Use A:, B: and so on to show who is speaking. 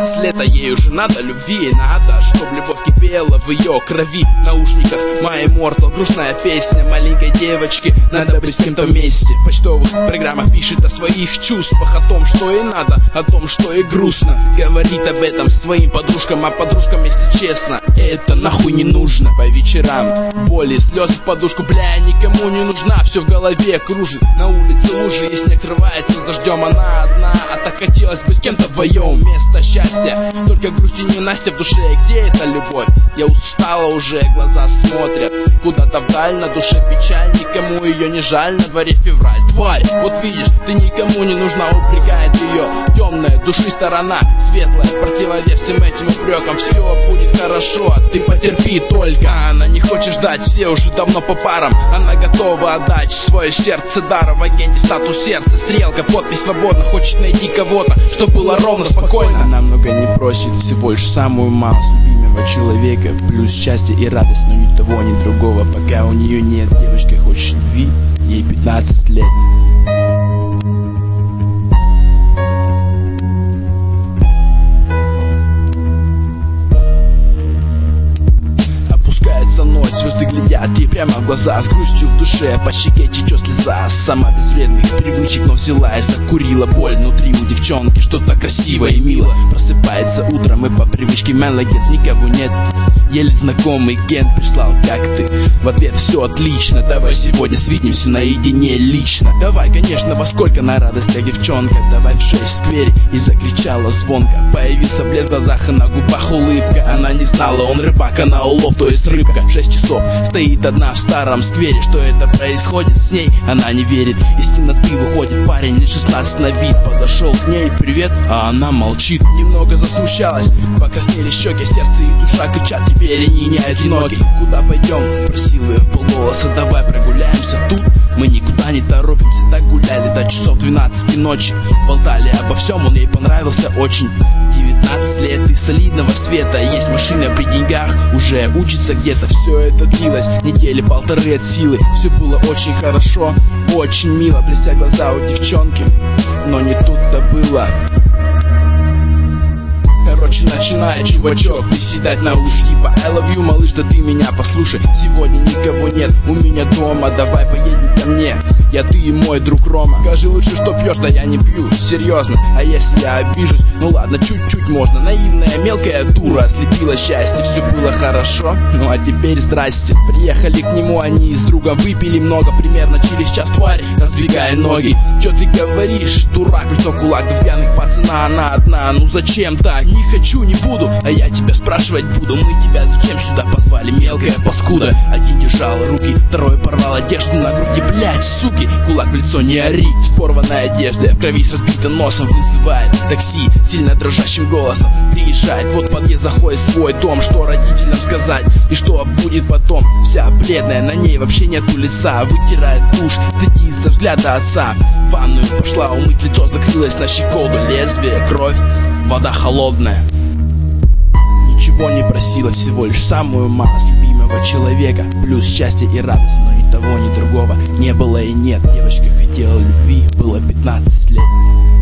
A: 15 лет, а ей уже надо любви. Надо, чтоб любовь кипела в ее крови. В наушниках My Immortal, грустная песня маленькой девочки. Надо быть с кем-то вместе. В почтовых программах пишет о своих чувствах, о том, что ей надо, о том, что ей грустно. Говорит об этом своим подружкам, а подружкам, если честно, это нахуй не нужно. По вечерам боли, слезы в подушку, бля, никому не нужна. Все в голове кружит, на улице лужи, и снег срывается с дождем. Она одна, а так хотелось бы с кем-то вдвоем. Вместо счастья только грусть и ненастья в душе. Где эта любовь? Я устала уже, глаза смотрят куда-то вдаль, на душе печаль, никому ее не жаль. На дворе февраль, тварь, вот видишь, ты никому не нужна, упрекает ее темная души сторона. Светлая, противовес всем этим упрекам. Все будет хорошо, ты потерпи только. Она не хочет ждать, все уже давно по парам. Она готова отдать свое сердце даром. В агенте статус сердца, стрелка, подпись свободно. Хочет найти кого-то, что было ровно, спокойно. Она много не просит, всего лишь самую малость любимого человека, плюс счастье и радость, но ни того, ни другого пока у нее нет. Девочка хочет любви, ей 15 лет. Ночь, звезды глядят ей прямо в глаза, с грустью в душе, по щеке течет слеза. Сама без вредных привычек, но взяла и закурила. Боль внутри у девчонки, что-то красивое и мило. Просыпается утром и по привычке мелогет, никого нет. Еле знакомый Ген прислал, как ты? В ответ: все отлично, давай сегодня свидимся наедине лично. Давай, конечно, во сколько, на радостях девчонка. Давай в 6 в сквере, и закричала звонко. Появился блеск в глазах и на губах улыбка. Она не знала, он рыбак, она улов, то есть рыбка. 6 часов, стоит одна в старом сквере. Что это происходит с ней, она не верит. Из темноты выходит парень, лет 16 на вид. Подошел к ней, привет, а она молчит. Немного засмущалась, покраснели щеки, сердце и душа кричат: теперь они не одиноки. Куда пойдем? Спросил ее в полголоса. Давай прогуляемся тут. Мы никуда не торопимся, так гуляли до часов 12 ночи. Болтали обо всем, он ей понравился очень. 19 лет и солидного света, есть машина при деньгах, уже учится где-то. Все это длилось недели полторы от силы. Все было очень хорошо, очень мило, блестят глаза у девчонки, но не тут-то было. Короче, начинает чувачок приседать на уши, типа: I love you, малыш, да ты меня послушай. Сегодня никого нет у меня дома, давай поедем ко мне, я, ты и мой друг Рома. Скажи лучше, что пьешь, да я не пью, серьезно. А если я обижусь, ну ладно, чуть-чуть можно. Наивная мелкая дура ослепила счастье. Все было хорошо, ну а теперь здрасте. Приехали к нему они с другом, выпили много. Примерно через час, тварь, раздвигая ноги: че ты говоришь, дурак? Лицо кулак, да в пьяных пацана она одна. Ну зачем так? Не хочу, не буду, а я тебя спрашивать буду. Мы тебя зачем сюда позвали, мелкая паскуда? Один держал руки, второй порвал одежду на груди. Блять, суки, кулак в лицо, не ори. С порванной одеждой, в крови с разбитым носом. Вызывает такси сильно дрожащим голосом. Приезжает, вот подъезд, заходит в свой дом. Что родителям сказать и что будет потом? Вся бледная, на ней вообще нету лица. Вытирает тушь, стыдится взгляда отца. В ванную пошла умыть лицо, закрылась на щеколду. Лезвие, кровь, вода холодная. Ничего не просила, всего лишь самую малость любимого человека, плюс счастье и радость, но ни того, ни другого не было и нет. Девочка хотела любви, было 15 лет.